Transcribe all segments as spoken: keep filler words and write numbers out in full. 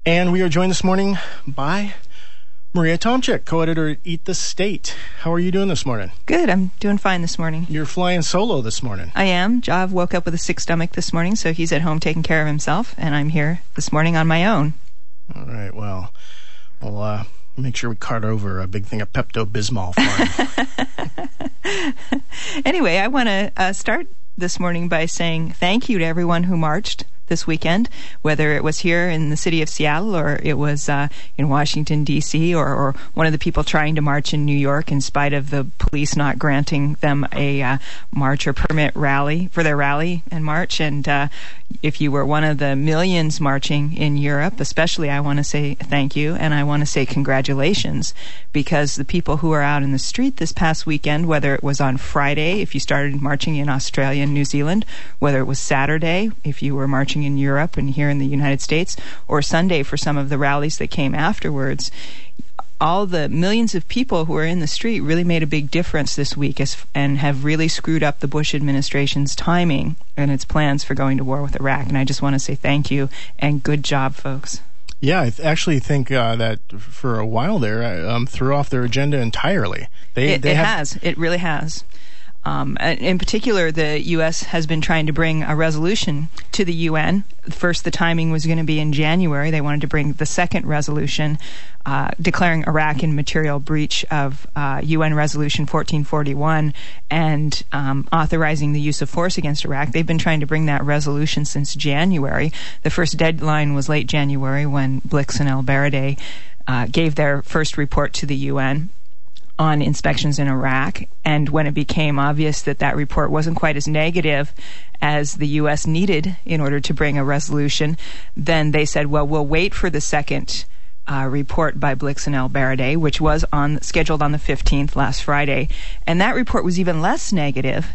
And we are joined this morning by Maria Tomczyk, co-editor at Eat the State. How are you doing this morning? Good. I'm doing fine this morning. You're flying solo this morning. I am. Jav woke up with a sick stomach this morning, so he's at home taking care of himself, and I'm here this morning on my own. All right. Well, we'll uh, make sure we cart over a big thing of Pepto-Bismol for him. Anyway, I want to uh, start this morning by saying thank you to everyone who marched this weekend, whether it was here in the city of Seattle or it was uh, in Washington, D C, or, or one of the people trying to march in New York in spite of the police not granting them a uh, march or permit rally for their rally and march. And uh, if you were one of the millions marching in Europe, especially, I want to say thank you, and I want to say congratulations, because the people who were out in the street this past weekend, whether it was on Friday, if you started marching in Australia and New Zealand, whether it was Saturday, if you were marching in Europe and here in the United States, or Sunday for some of the rallies that came afterwards, all the millions of people who were in the street really made a big difference this week as, and have really screwed up the Bush administration's timing and its plans for going to war with Iraq. And I just want to say thank you and good job, folks. Yeah, I th- actually think uh, that for a while there um, threw off their agenda entirely. They, it they it have- has. It really has. Um, in particular, the U S has been trying to bring a resolution to the U N. First, the timing was going to be in January. They wanted to bring the second resolution uh, declaring Iraq in material breach of uh, U N Resolution fourteen forty-one and um, authorizing the use of force against Iraq. They've been trying to bring that resolution since January. The first deadline was late January when Blix and El-Baradei uh, gave their first report to the U N on inspections in Iraq, and when it became obvious that that report wasn't quite as negative as the U S needed in order to bring a resolution, then they said, well, we'll wait for the second uh, report by Blix and El-Baradei, which was on scheduled on the fifteenth, last Friday, and that report was even less negative.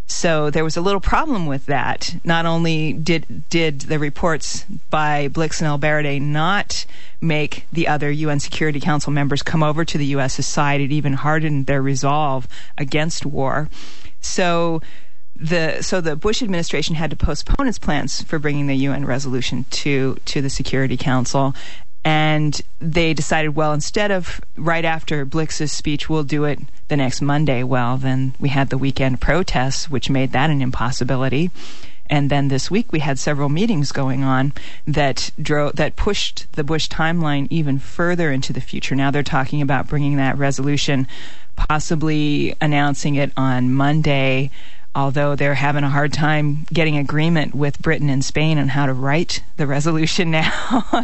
So there was a little problem with that. Not only did did the reports by Blix and El-Baradei not make the other U N Security Council members come over to the U S's side, it even hardened their resolve against war. So the so the Bush administration had to postpone its plans for bringing the U N resolution to to the Security Council. And they decided, well, instead of right after Blix's speech, we'll do it the next Monday. Well, then we had the weekend protests, which made that an impossibility. And then this week we had several meetings going on that drove, that pushed the Bush timeline even further into the future. Now they're talking about bringing that resolution, possibly announcing it on Monday, although they're having a hard time getting agreement with Britain and Spain on how to write the resolution now.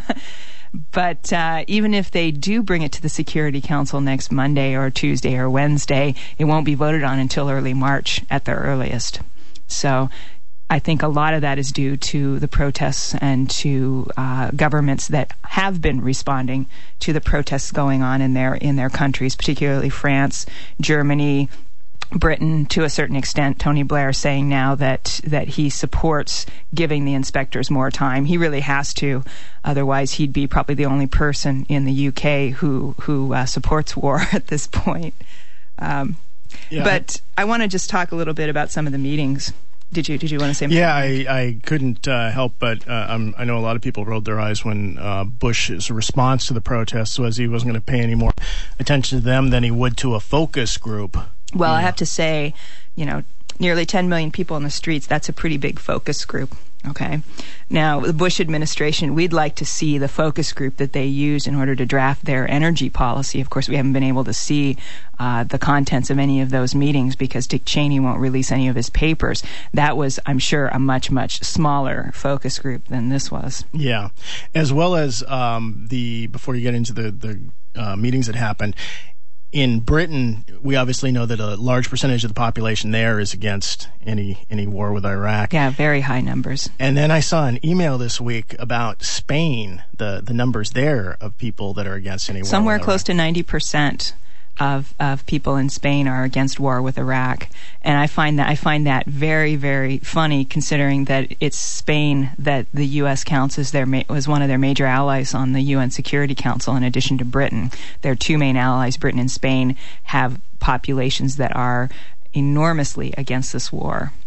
But uh, even if they do bring it to the Security Council next Monday or Tuesday or Wednesday, it won't be voted on until early March at the earliest. So I think a lot of that is due to the protests and to uh, governments that have been responding to the protests going on in their in their countries, particularly France, Germany, Britain, to a certain extent. Tony Blair saying now that that he supports giving the inspectors more time. He really has to, otherwise he'd be probably the only person in the U K who who uh, supports war at this point. Um, yeah. But I want to just talk a little bit about some of the meetings. Did you did you want to say more? Yeah, I, I couldn't uh, help but uh, um, I know a lot of people rolled their eyes when uh, Bush's response to the protests was he wasn't going to pay any more attention to them than he would to a focus group. Well, yeah. I have to say, you know, nearly ten million people in the streets, that's a pretty big focus group, okay? Now, the Bush administration, we'd like to see the focus group that they used in order to draft their energy policy. Of course, we haven't been able to see uh, the contents of any of those meetings because Dick Cheney won't release any of his papers. That was, I'm sure, a much, much smaller focus group than this was. Yeah, as well as um, the, before you get into the, the uh, meetings that happened, in Britain, we obviously know that a large percentage of the population there is against any any war with Iraq. Yeah, very high numbers. And then I saw an email this week about Spain, the, the numbers there of people that are against any war Somewhere with close Iraq. to ninety percent of of people in Spain are against war with Iraq, and I find that I find that very, very funny, considering that it's Spain that the U S counts as their ma- was one of their major allies on the U N Security Council, in addition to Britain. Their two main allies, Britain and Spain, have populations that are enormously against this war.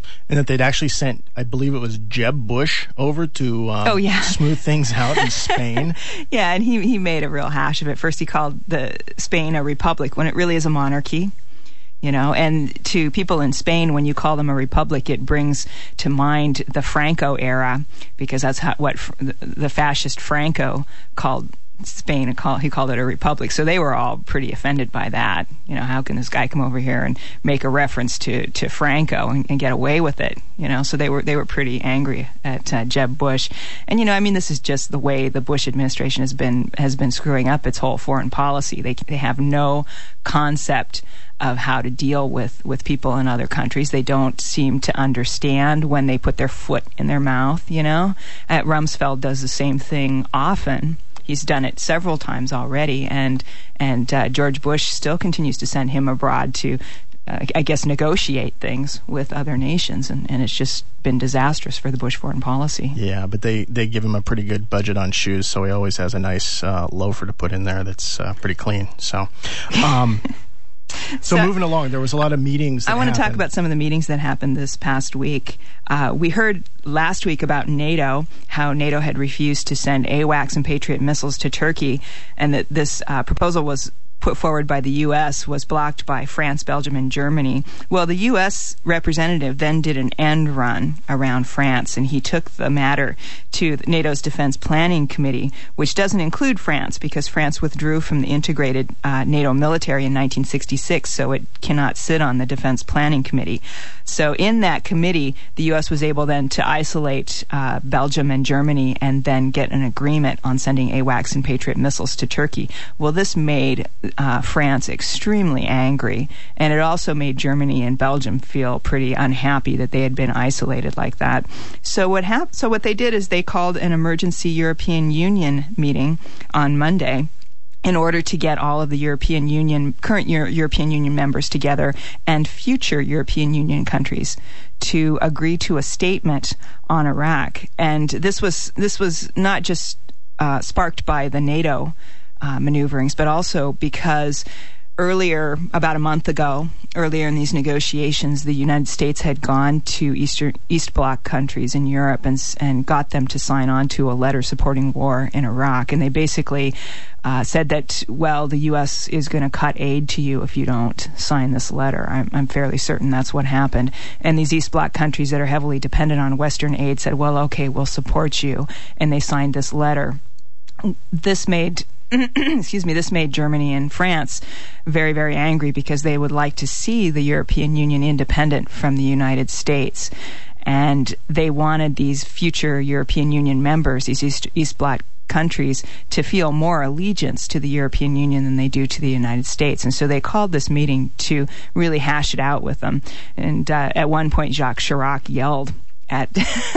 And that they'd actually sent, I believe it was Jeb Bush over to um, oh, yeah. smooth things out in Spain. Yeah, and he, he made a real hash of it. First he called the Spain a republic when it really is a monarchy. You know, and to people in Spain, when you call them a republic, it brings to mind the Franco era, because that's how, what the fascist Franco called Spain. He called it a republic. So they were all pretty offended by that. You know, how can this guy come over here and make a reference to, to Franco and, and get away with it? You know, so they were they were pretty angry at uh, Jeb Bush. And you know, I mean, this is just the way the Bush administration has been has been screwing up its whole foreign policy. They they have no concept of how to deal with, with people in other countries. They don't seem to understand when they put their foot in their mouth, you know. Uh, Rumsfeld does the same thing often. He's done it several times already, and and uh, George Bush still continues to send him abroad to, uh, I guess, negotiate things with other nations, and, and it's just been disastrous for the Bush foreign policy. Yeah, but they, they give him a pretty good budget on shoes, so he always has a nice uh, loafer to put in there that's uh, pretty clean. So... Um, So, so moving along, there was a lot of meetings that I want happened. to talk about some of the meetings that happened this past week. Uh, we heard last week about NATO, how NATO had refused to send AWACS and Patriot missiles to Turkey, and that this uh, proposal was put forward by the U S was blocked by France, Belgium, and Germany. Well, the U S representative then did an end run around France, and he took the matter to NATO's Defense Planning Committee, which doesn't include France because France withdrew from the integrated uh, NATO military in nineteen sixty-six, so it cannot sit on the Defense Planning Committee. So in that committee, the U S was able then to isolate uh, Belgium and Germany and then get an agreement on sending AWACS and Patriot missiles to Turkey. Well, this made uh, France extremely angry, and it also made Germany and Belgium feel pretty unhappy that they had been isolated like that. So what hap- So what they did is they called an emergency European Union meeting on Monday in order to get all of the European Union, current Euro- European Union members together and future European Union countries to agree to a statement on Iraq. And this was this was not just uh, sparked by the NATO uh, maneuverings, but also because earlier, about a month ago, earlier in these negotiations, the United States had gone to Eastern, East Bloc countries in Europe and, and got them to sign on to a letter supporting war in Iraq. And they basically uh, said that, well, the U S is going to cut aid to you if you don't sign this letter. I'm, I'm fairly certain that's what happened. And these East Bloc countries that are heavily dependent on Western aid said, well, okay, we'll support you. And they signed this letter. This made... excuse me, this made Germany and France very, very angry because they would like to see the European Union independent from the United States. And they wanted these future European Union members, these East, East Bloc countries, to feel more allegiance to the European Union than they do to the United States. And so they called this meeting to really hash it out with them. And uh, at one point, Jacques Chirac yelled at,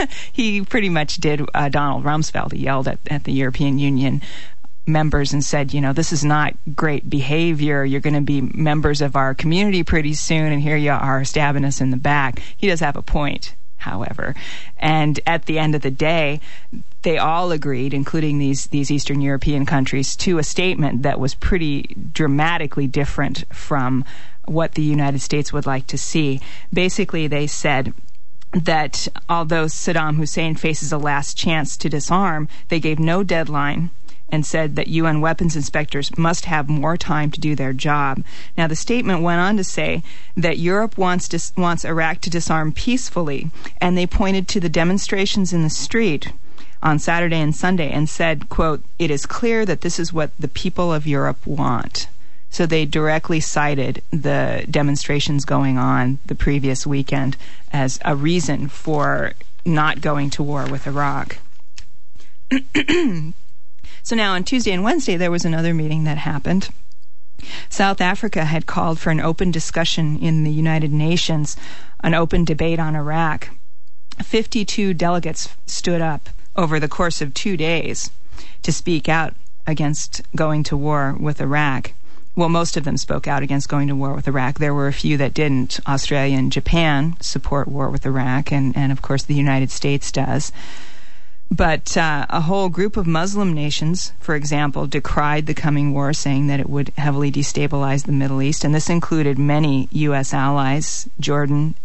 he pretty much did uh, Donald Rumsfeld. He yelled at, at the European Union members and said, you know, this is not great behavior. You're going to be members of our community pretty soon, and here you are stabbing us in the back. He does have a point, however. And at the end of the day, they all agreed, including these, these Eastern European countries, to a statement that was pretty dramatically different from what the United States would like to see. Basically, they said that although Saddam Hussein faces a last chance to disarm, they gave no deadline and said that U N weapons inspectors must have more time to do their job. Now, the statement went on to say that Europe wants dis- wants Iraq to disarm peacefully, and they pointed to the demonstrations in the street on Saturday and Sunday and said, quote, "It is clear that this is what the people of Europe want." So they directly cited the demonstrations going on the previous weekend as a reason for not going to war with Iraq. So now on Tuesday and Wednesday, there was another meeting that happened. South Africa had called for an open discussion in the United Nations, an open debate on Iraq. fifty-two delegates stood up over the course of two days to speak out against going to war with Iraq. Well, most of them spoke out against going to war with Iraq. There were a few that didn't. Australia and Japan support war with Iraq, and, and of course the United States does. But uh, a whole group of Muslim nations, for example, decried the coming war, saying that it would heavily destabilize the Middle East. And this included many U S allies, Jordan,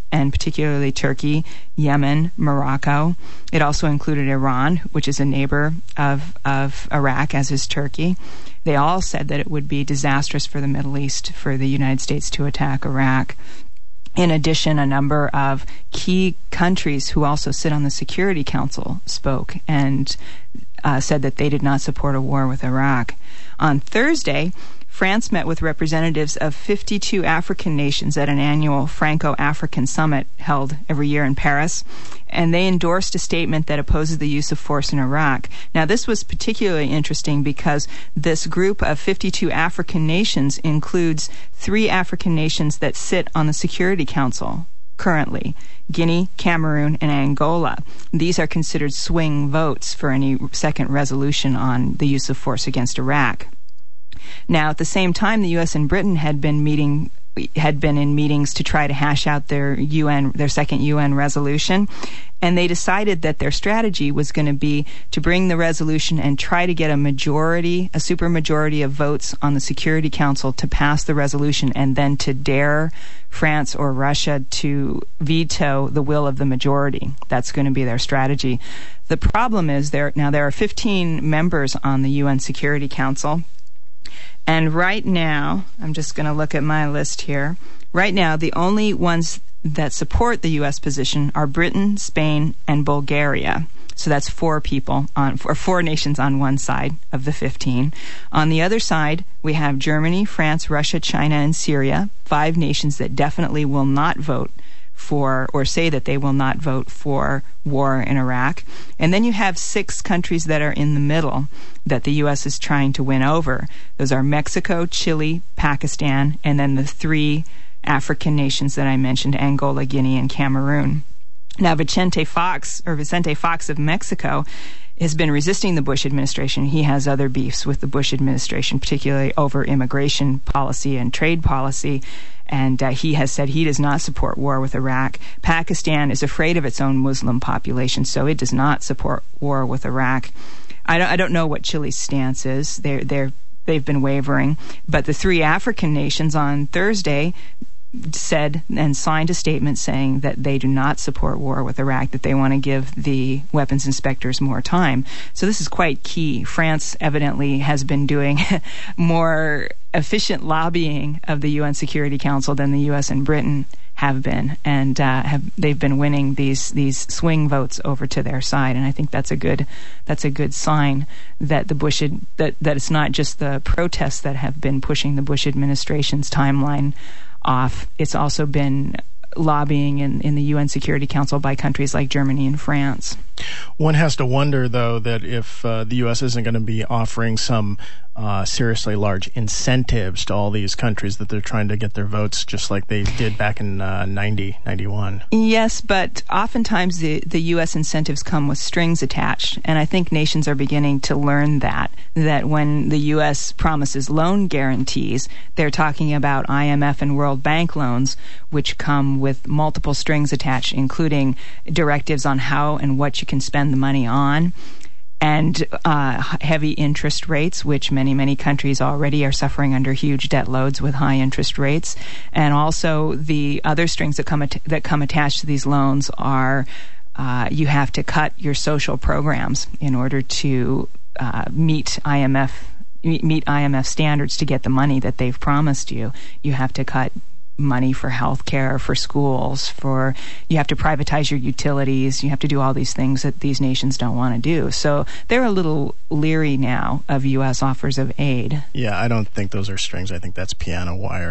and particularly Turkey, Yemen, Morocco. It also included Iran, which is a neighbor of, of Iraq, as is Turkey. They all said that it would be disastrous for the Middle East for the United States to attack Iraq. In addition, a number of key countries who also sit on the Security Council spoke and uh, said that they did not support a war with Iraq. On Thursday, France met with representatives of fifty-two African nations at an annual Franco-African summit held every year in Paris, and they endorsed a statement that opposes the use of force in Iraq. Now, this was particularly interesting because this group of fifty-two African nations includes three African nations that sit on the Security Council currently: Guinea, Cameroon, and Angola. These are considered swing votes for any second resolution on the use of force against Iraq. Now, at the same time, the U S and Britain had been meeting, had been in meetings to try to hash out their U N, their second U N resolution, and they decided that their strategy was going to be to bring the resolution and try to get a majority, a supermajority of votes on the Security Council to pass the resolution, and then to dare France or Russia to veto the will of the majority. That's going to be their strategy. The problem is there now there are fifteen members on the U N Security Council. And right now, I'm just going to look at my list here. Right now, the only ones that support the U S position are Britain, Spain, and Bulgaria. So that's four people, on, or four nations on one side of the fifteen. On the other side, we have Germany, France, Russia, China, and Syria, five nations that definitely will not vote for, or say that they will not vote for war in Iraq. And then you have six countries that are in the middle that the U S is trying to win over. Those are Mexico, Chile, Pakistan, and then the three African nations that I mentioned, Angola, Guinea, and Cameroon. Now, Vicente Fox, or Vicente Fox of Mexico, has been resisting the Bush administration. He has other beefs with the Bush administration, particularly over immigration policy and trade policy. And uh, he has said he does not support war with Iraq. Pakistan is afraid of its own Muslim population, so it does not support war with Iraq. I don't, I don't know what Chile's stance is. They're, they're, they've been wavering. But the three African nations on Thursday said and signed a statement saying that they do not support war with Iraq, that they want to give the weapons inspectors more time. So this is quite key. France evidently has been doing more efficient lobbying of the U N Security Council than the U S and Britain have been, and uh, have they've been winning these these swing votes over to their side. And I think that's a good that's a good sign that the Bush ad, that that it's not just the protests that have been pushing the Bush administration's timeline off. It's also been lobbying in, in the U N Security Council by countries like Germany and France. One has to wonder, though, that if uh, the U S isn't going to be offering some uh, seriously large incentives to all these countries, that they're trying to get their votes just like they did back in uh, ninety, ninety-one. Yes, but oftentimes the, the U S incentives come with strings attached, and I think nations are beginning to learn that, that when the U S promises loan guarantees, they're talking about I M F and World Bank loans, which come with multiple strings attached, including directives on how and what you can spend the money on, and uh, heavy interest rates, which many, many countries already are suffering under huge debt loads with high interest rates. And also the other strings that come at- that come attached to these loans are uh, you have to cut your social programs in order to uh, meet I M F meet I M F standards to get the money that they've promised you. You have to cut money for health care, for schools, for you have to privatize your utilities, you have to do all these things that these nations don't want to do. So they're a little leery now of U S offers of aid. Yeah, I don't think those are strings. I think that's piano wire.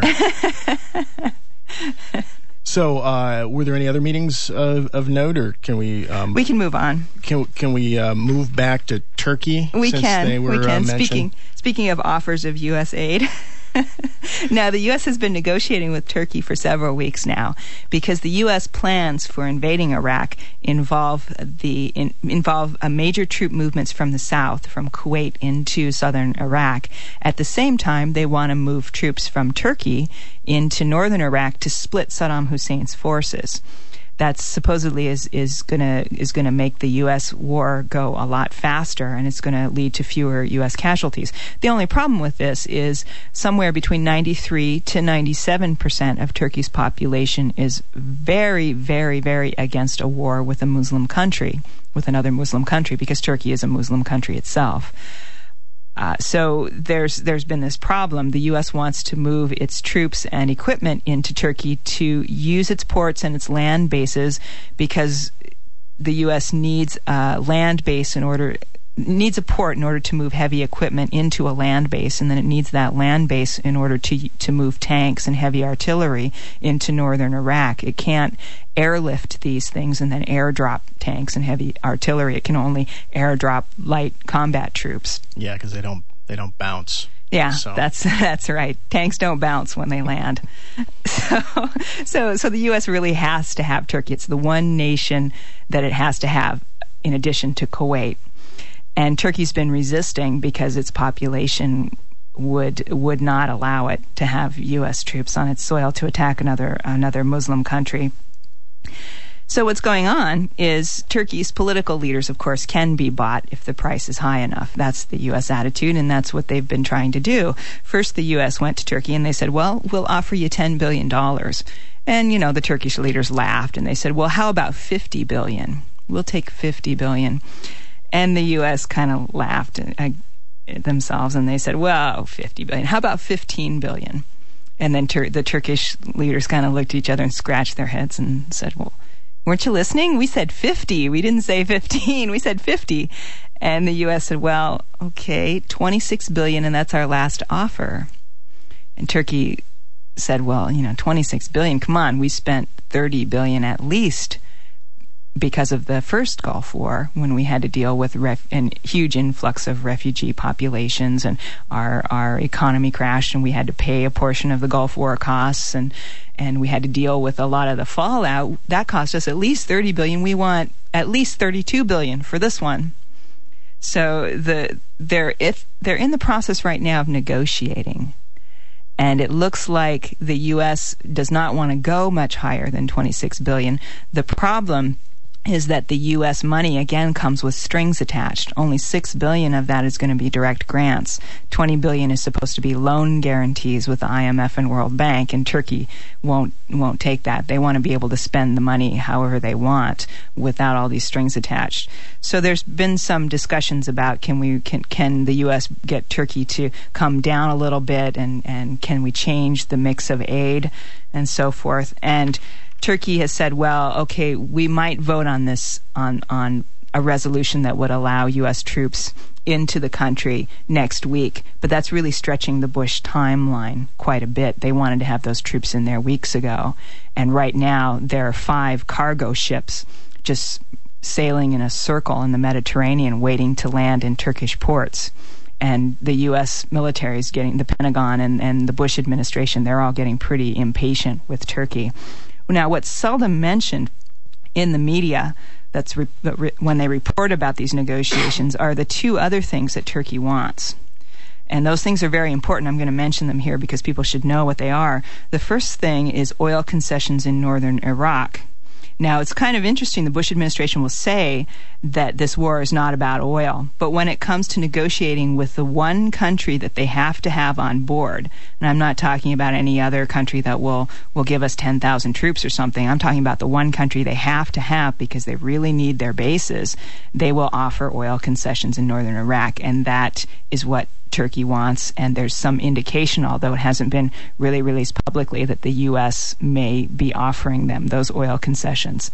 So, uh, were there any other meetings of, of note, or can we? Um, we can move on. Can can we uh, move back to Turkey? We since can. They were, we can. Uh, speaking speaking of offers of U S aid. Now, the U S has been negotiating with Turkey for several weeks now because the U S plans for invading Iraq involve the in, involve a major troop movements from the south, from Kuwait into southern Iraq. At the same time, they want to move troops from Turkey into northern Iraq to split Saddam Hussein's forces. that supposedly is is gonna is gonna make the U S war go a lot faster, and it's going to lead to fewer U S casualties. The only problem with this is somewhere between ninety-three to ninety-seven percent of Turkey's population is very, very, very against a war with a Muslim country, with another Muslim country, because Turkey is a Muslim country itself. Uh, so there's there's been this problem. The U S wants to move its troops and equipment into Turkey to use its ports and its land bases, because the U S needs a land base in order needs a port in order to move heavy equipment into a land base, and then it needs that land base in order to to move tanks and heavy artillery into northern Iraq. It can't airlift these things and then airdrop tanks and heavy artillery. It can only airdrop light combat troops. Yeah, because they don't they don't bounce. Yeah, so. that's that's right. Tanks don't bounce when they land. So, so, so the U S really has to have Turkey. It's the one nation that it has to have, in addition to Kuwait. And Turkey's been resisting because its population would would not allow it to have U S troops on its soil to attack another another Muslim country. So what's going on is Turkey's political leaders, of course, can be bought if the price is high enough. That's the U S attitude, and that's what they've been trying to do. First, the U S went to Turkey and they said, well, we'll offer you ten billion dollars. And, you know, the Turkish leaders laughed and they said, well, how about fifty billion dollars? We'll take fifty billion dollars. And the U S kind of laughed uh, themselves, and they said, well, fifty billion dollars. How about fifteen billion dollars? And then Tur- the Turkish leaders kind of looked at each other and scratched their heads and said, well, weren't you listening? We said fifty. We didn't say fifteen. We said fifty. And the U S said, well, okay, twenty-six billion dollars, and that's our last offer. And Turkey said, well, you know, twenty-six billion dollars, come on, we spent thirty billion dollars at least because of the first Gulf War, when we had to deal with ref- a huge influx of refugee populations, and our our economy crashed, and we had to pay a portion of the Gulf War costs, and and we had to deal with a lot of the fallout. That cost us at least thirty billion dollars. We want at least thirty-two billion dollars for this one. So the they're if they're in the process right now of negotiating. And it looks like the U S does not want to go much higher than twenty-six billion dollars. The problem is that the U S money, again, comes with strings attached. Only six billion dollars of that is going to be direct grants. twenty billion dollars is supposed to be loan guarantees with the I M F and World Bank, and Turkey won't won't take that. They want to be able to spend the money however they want without all these strings attached. So there's been some discussions about can we can can the U S get Turkey to come down a little bit, and, and can we change the mix of aid and so forth. And Turkey has said, well, okay, we might vote on this, on, on a resolution that would allow U S troops into the country next week, but that's really stretching the Bush timeline quite a bit. They wanted to have those troops in there weeks ago, and right now there are five cargo ships just sailing in a circle in the Mediterranean waiting to land in Turkish ports. And the U S military is getting, the Pentagon and, and the Bush administration, they're all getting pretty impatient with Turkey. Now, what's seldom mentioned in the media, that's re- re- when they report about these negotiations, are the two other things that Turkey wants. And those things are very important. I'm going to mention them here because people should know what they are. The first thing is oil concessions in northern Iraq. Now, it's kind of interesting. The Bush administration will say that this war is not about oil. But when it comes to negotiating with the one country that they have to have on board, and I'm not talking about any other country that will, will give us ten thousand troops or something. I'm talking about the one country they have to have because they really need their bases. They will offer oil concessions in northern Iraq, and that is what Turkey wants, and there's some indication, although it hasn't been really released publicly, that the U S may be offering them those oil concessions.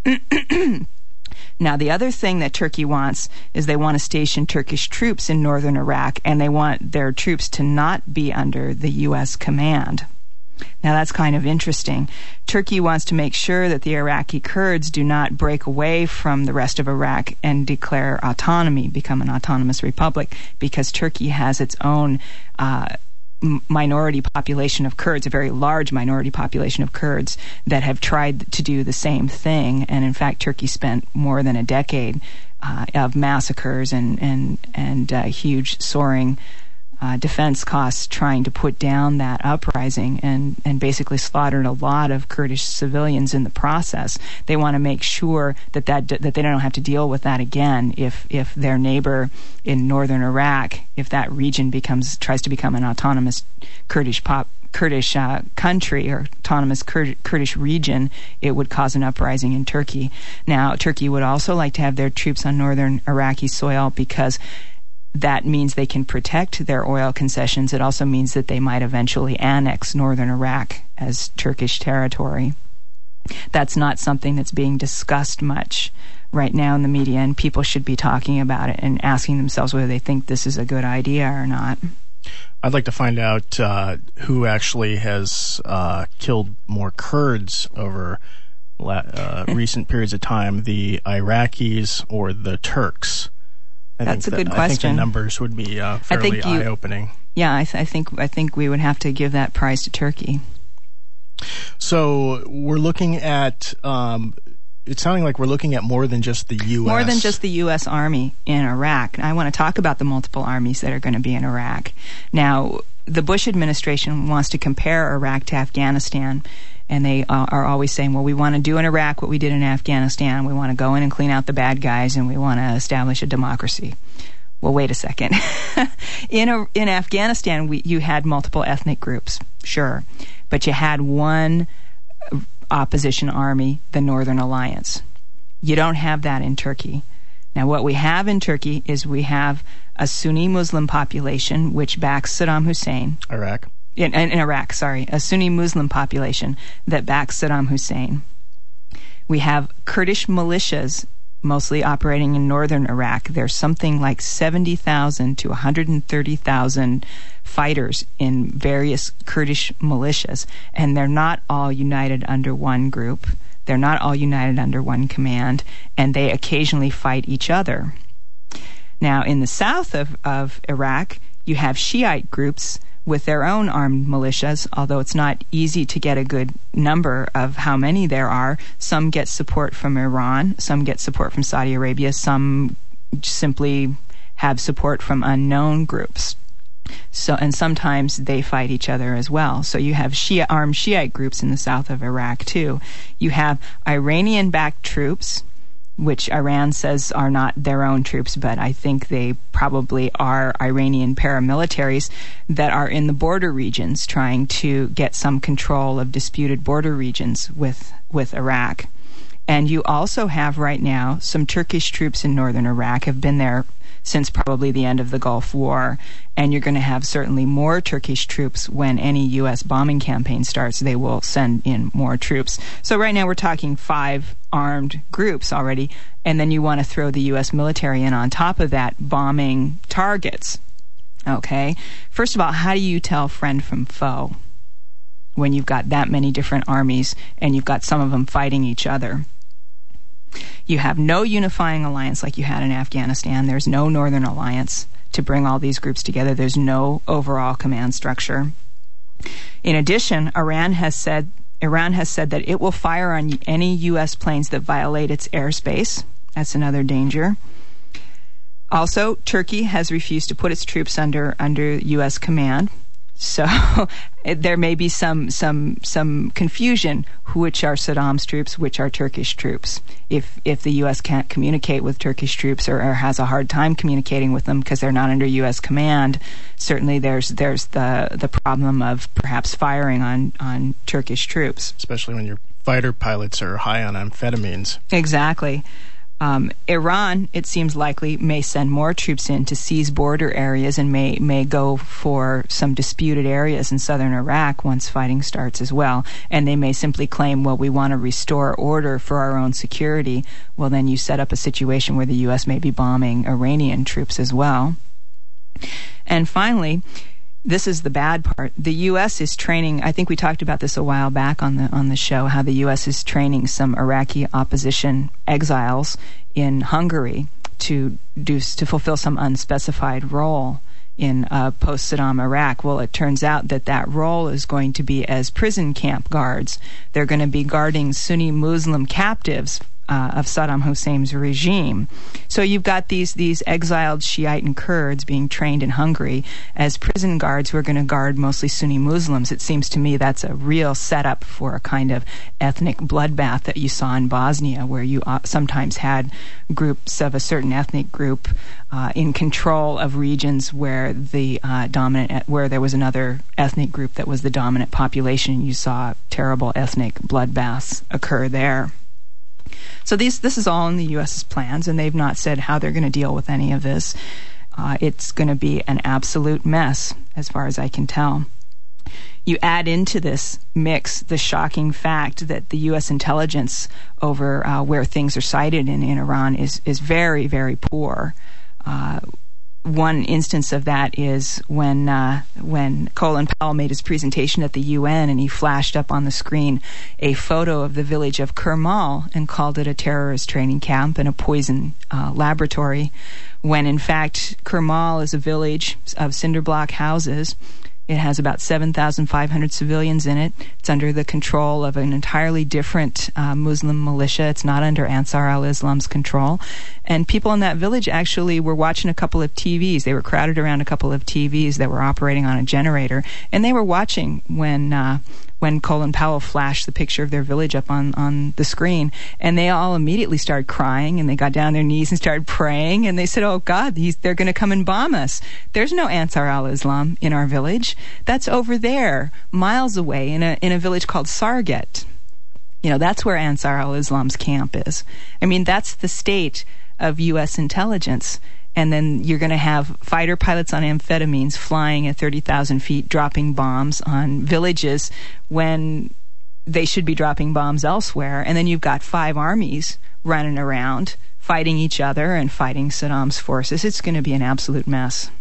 Now, the other thing that Turkey wants is they want to station Turkish troops in northern Iraq, and they want their troops to not be under the U S command. Now, that's kind of interesting. Turkey wants to make sure that the Iraqi Kurds do not break away from the rest of Iraq and declare autonomy, become an autonomous republic, because Turkey has its own uh, minority population of Kurds, a very large minority population of Kurds that have tried to do the same thing. And in fact, Turkey spent more than a decade uh, of massacres and, and, and uh, huge soaring uh, defense costs trying to put down that uprising and, and basically slaughtered a lot of Kurdish civilians in the process. They want to make sure that, that that they don't have to deal with that again if if their neighbor in northern Iraq, if that region becomes tries to become an autonomous Kurdish pop. Kurdish uh, country or autonomous Kur- Kurdish region, it would cause an uprising in Turkey. Now, Turkey would also like to have their troops on northern Iraqi soil because that means they can protect their oil concessions. It also means that they might eventually annex northern Iraq as Turkish territory. That's not something that's being discussed much right now in the media, and people should be talking about it and asking themselves whether they think this is a good idea or not. I'd like to find out uh, who actually has uh, killed more Kurds over la- uh, recent periods of time, the Iraqis or the Turks. I That's a think good that, question. I think the numbers would be uh, fairly I think you, eye-opening. Yeah, I, th- I think I think we would have to give that prize to Turkey. So we're looking at. Um, It's sounding like we're looking at more than just the U S. More than just the U S. Army in Iraq. I want to talk about the multiple armies that are going to be in Iraq. Now, the Bush administration wants to compare Iraq to Afghanistan, and they uh, are always saying, well, we want to do in Iraq what we did in Afghanistan. We want to go in and clean out the bad guys, and we want to establish a democracy. Well, wait a second. in a, in Afghanistan, we, you had multiple ethnic groups, sure, but you had one opposition army, the Northern Alliance. You don't have that in Turkey. Now, what we have in Turkey is we have a Sunni Muslim population which backs Saddam Hussein. Iraq. In, in, in Iraq, sorry. A Sunni Muslim population that backs Saddam Hussein. We have Kurdish militias mostly operating in northern Iraq. There's something like seventy thousand to one hundred thirty thousand fighters in various Kurdish militias, and they're not all united under one group. They're not all united under one command, and they occasionally fight each other. Now, in the south of, of Iraq, you have Shiite groups with their own armed militias, although it's not easy to get a good number of how many there are. Some get support from Iran, some get support from Saudi Arabia, some simply have support from unknown groups. So, and sometimes they fight each other as well. So you have Shia, armed Shiite groups in the south of Iraq too. You have Iranian-backed troops, which Iran says are not their own troops, but I think they probably are Iranian paramilitaries that are in the border regions trying to get some control of disputed border regions with, with Iraq. And you also have right now some Turkish troops in northern Iraq, have been there since probably the end of the Gulf War, and you're going to have certainly more Turkish troops when any U S bombing campaign starts. They will send in more troops. So right now we're talking five armed groups already, and then you want to throw the U S military in on top of that, bombing targets. Okay? First of all, how do you tell friend from foe when you've got that many different armies and you've got some of them fighting each other? You have no unifying alliance like you had in Afghanistan. There's no Northern Alliance to bring all these groups together. There's no overall command structure. In addition, Iran has said Iran has said that it will fire on any U S planes that violate its airspace. That's another danger. Also, Turkey has refused to put its troops under under U S command. So there may be some some some confusion which are Saddam's troops, which are Turkish troops. If if the U S can't communicate with Turkish troops or, or has a hard time communicating with them because they're not under U S command, certainly there's there's the the problem of perhaps firing on, on Turkish troops. Especially when your fighter pilots are high on amphetamines. Exactly. Um, Iran, it seems likely, may send more troops in to seize border areas and may, may go for some disputed areas in southern Iraq once fighting starts as well. And they may simply claim, well, we want to restore order for our own security. Well, then you set up a situation where the U S may be bombing Iranian troops as well. And finally, this is the bad part. The U S is training, I think we talked about this a while back on the on the show, how the U S is training some Iraqi opposition exiles in Hungary to do to fulfill some unspecified role in uh, post-Saddam Iraq. Well, it turns out that that role is going to be as prison camp guards. They're going to be guarding Sunni Muslim captives uh, of Saddam Hussein's regime. So you've got these these exiled Shiite and Kurds being trained in Hungary as prison guards who are going to guard mostly Sunni Muslims. It seems to me that's a real setup for a kind of ethnic bloodbath that you saw in Bosnia, where you uh, sometimes had groups of a certain ethnic group uh, in control of regions where the uh, dominant, where there was another ethnic group that was the dominant population. You saw terrible ethnic bloodbaths occur there. So these, this is all in the U S's plans, and they've not said how they're going to deal with any of this. Uh, it's going to be an absolute mess, as far as I can tell. You add into this mix the shocking fact that the U S intelligence over uh, where things are sited in, in Iran is, is very, very poor. Uh, One instance of that is when uh, when Colin Powell made his presentation at the U N, and he flashed up on the screen a photo of the village of Kermal and called it a terrorist training camp and a poison uh, laboratory, when in fact Kermal is a village of cinder block houses. It has about seven thousand five hundred civilians in it. It's under the control of an entirely different uh, Muslim militia. It's not under Ansar al-Islam's control. And people in that village actually were watching a couple of T Vs. They were crowded around a couple of T Vs that were operating on a generator. And they were watching when uh, when Colin Powell flashed the picture of their village up on, on the screen. And they all immediately started crying, and they got down on their knees and started praying. And they said, oh, God, he's, they're going to come and bomb us. There's no Ansar al-Islam in our village. That's over there, miles away, in a in a village called Sarget. You know, that's where Ansar al-Islam's camp is. I mean, that's the state of U S intelligence. And then you're going to have fighter pilots on amphetamines flying at thirty thousand feet, dropping bombs on villages when they should be dropping bombs elsewhere. And then you've got five armies running around, fighting each other and fighting Saddam's forces. It's going to be an absolute mess.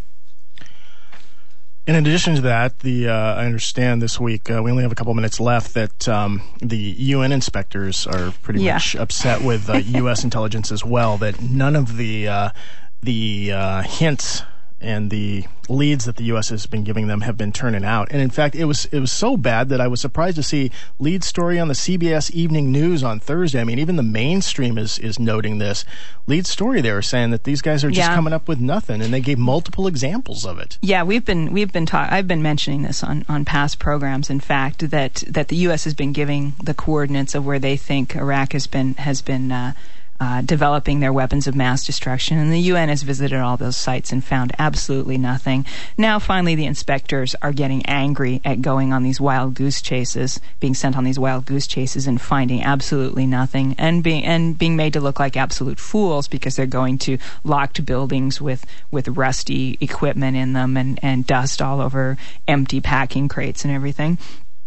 In addition to that, the uh, I understand this week, uh, we only have a couple minutes left, that um, the U N inspectors are pretty yeah. much upset with uh, U S intelligence as well, that none of the uh, the uh, hints and the leads that the U S has been giving them have been turning out. And in fact, it was it was so bad that I was surprised to see lead story on the C B S Evening News on Thursday. I mean, even the mainstream is is noting this. Lead story there saying that these guys are just yeah. coming up with nothing, and they gave multiple examples of it. Yeah, we've been we've been ta- I've been mentioning this on, on past programs, in fact, that that the U S has been giving the coordinates of where they think Iraq has been has been uh, Uh, developing their weapons of mass destruction, and the U N has visited all those sites and found absolutely nothing. Now, finally, the inspectors are getting angry at going on these wild goose chases, being sent on these wild goose chases and finding absolutely nothing, and being and being made to look like absolute fools because they're going to locked buildings with with rusty equipment in them and and dust all over empty packing crates and everything.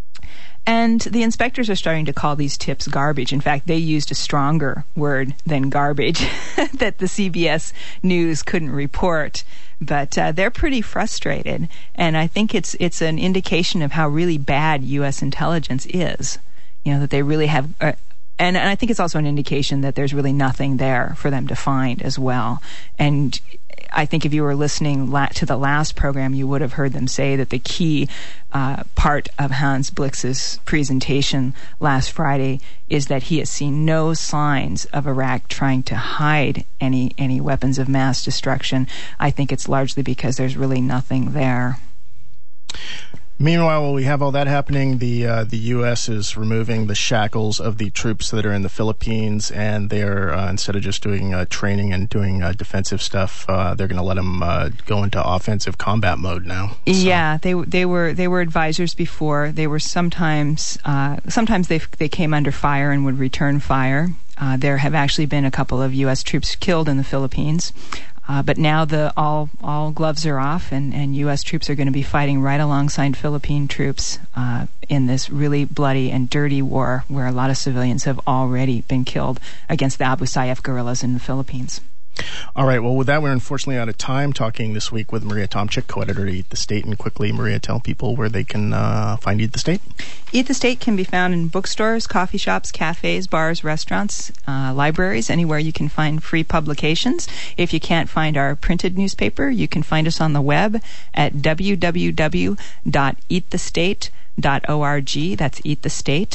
And the inspectors are starting to call these tips garbage. In fact, they used a stronger word than garbage that the C B S News couldn't report. But uh, they're pretty frustrated, and I think it's it's an indication of how really bad U S intelligence is. You know, that they really have... Uh, and, and I think it's also an indication that there's really nothing there for them to find as well. And I think if you were listening la- to the last program, you would have heard them say that the key uh, part of Hans Blix's presentation last Friday is that he has seen no signs of Iraq trying to hide any any weapons of mass destruction. I think it's largely because there's really nothing there. Meanwhile, while we have all that happening, the uh, the U S is removing the shackles of the troops that are in the Philippines, and they're uh, instead of just doing uh, training and doing uh, defensive stuff, uh, they're going to let them uh, go into offensive combat mode now. So. Yeah, they they were they were advisors before. They were sometimes uh, sometimes they they came under fire and would return fire. Uh, there have actually been a couple of U S troops killed in the Philippines. Uh, but now the all all gloves are off, and, and U S troops are going to be fighting right alongside Philippine troops uh, in this really bloody and dirty war where a lot of civilians have already been killed against the Abu Sayyaf guerrillas in the Philippines. All right. Well, with that, we're unfortunately out of time talking this week with Maria Tomczyk, co-editor at Eat the State. And quickly, Maria, tell people where they can uh, find Eat the State. Eat the State can be found in bookstores, coffee shops, cafes, bars, restaurants, uh, libraries, anywhere you can find free publications. If you can't find our printed newspaper, you can find us on the web at w w w dot eat the state dot org. That's Eat the State.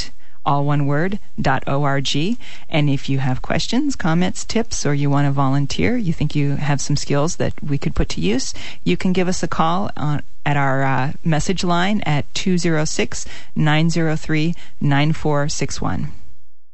all one word, dot org. And if you have questions, comments, tips, or you want to volunteer, you think you have some skills that we could put to use, you can give us a call on at our uh, message line at two oh six, nine oh three, nine four six one.